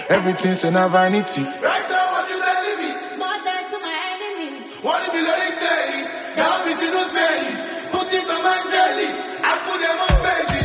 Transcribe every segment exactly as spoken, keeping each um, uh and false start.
Everything's in a vanity. Right now, what you telling me? More than to my enemies. What if you let it tell you? Now I'm no selling. Put it on my zelly. I put them on Fendi.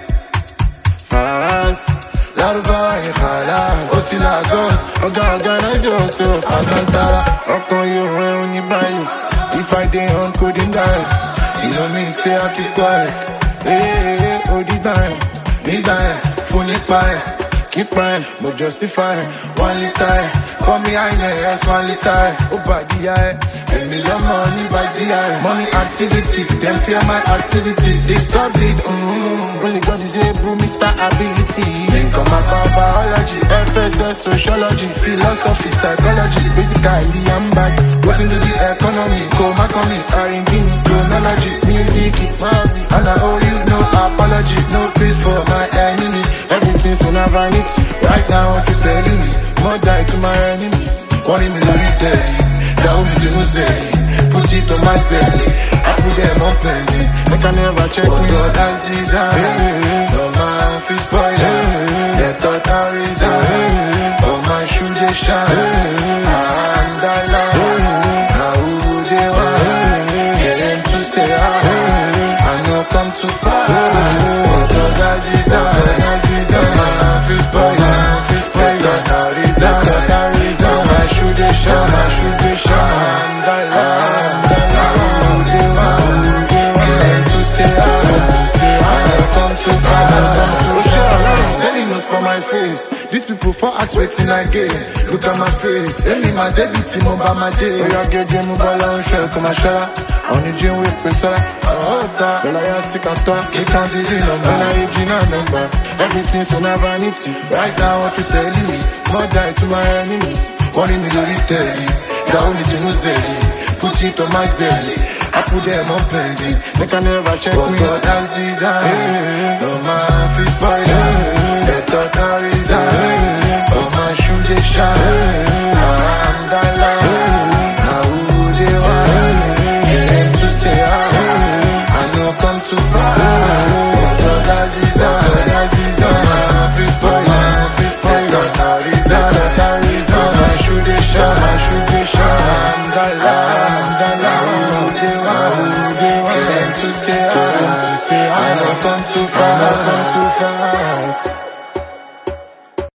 Fast, Larva and Halas, Otila Ghost, organize yourself, Alcantara, Upon you when you buy you. If I day on coding diet, you know me, say I keep quiet. Hey, hey, oh, the time, me dying, phone it by. Keep crying, but justify. One liter, for me I know, one liter. Oh, body eye, a million money by the eye. Money activity, them fear my activities. They stop it, mm-hmm. Only God is able, Mister Ability. Then come about biology, F S S, sociology, philosophy, psychology. Basically, I'm back. What's into the economy? Coma coming, R and B, chronology, music, mommy. And I owe you no apology, no peace for my enemy. Everything's in a vanity. Right now, what you telling me? More die to my enemies. Worry me, let me tell you. That will be no zelly. Put it on my zelly. I put them on penny. They can never check me. God has designed. No man feel spoiler. They thought I resigned. Oh, my shoe they shine. And I lie. Now who they want? Get them to say I. I know come too far. Oh, God has designed. Feel spoiler, feel spoiler, that is all, that is all. My shoe they shine, my shoe they shine. And I love, and I love you, I love to say, I love to say, I love come too far, I come too far. I'm selling us for my face. These people for ask waiting I get. Look at my face, any my debit team over my day. We are getting mobile on shell, come and share. On the gym with Pesara, oh, that. When I ask sick and talk, you can't even number. When I age in a number, everything's on a vanity. Right now, what you telling me? More die to my enemies. Worry me, let it tell you. That only to no zelly. Put it on my zelly. I put them on penny. They can never check me. God has designed. No man feel spoiler.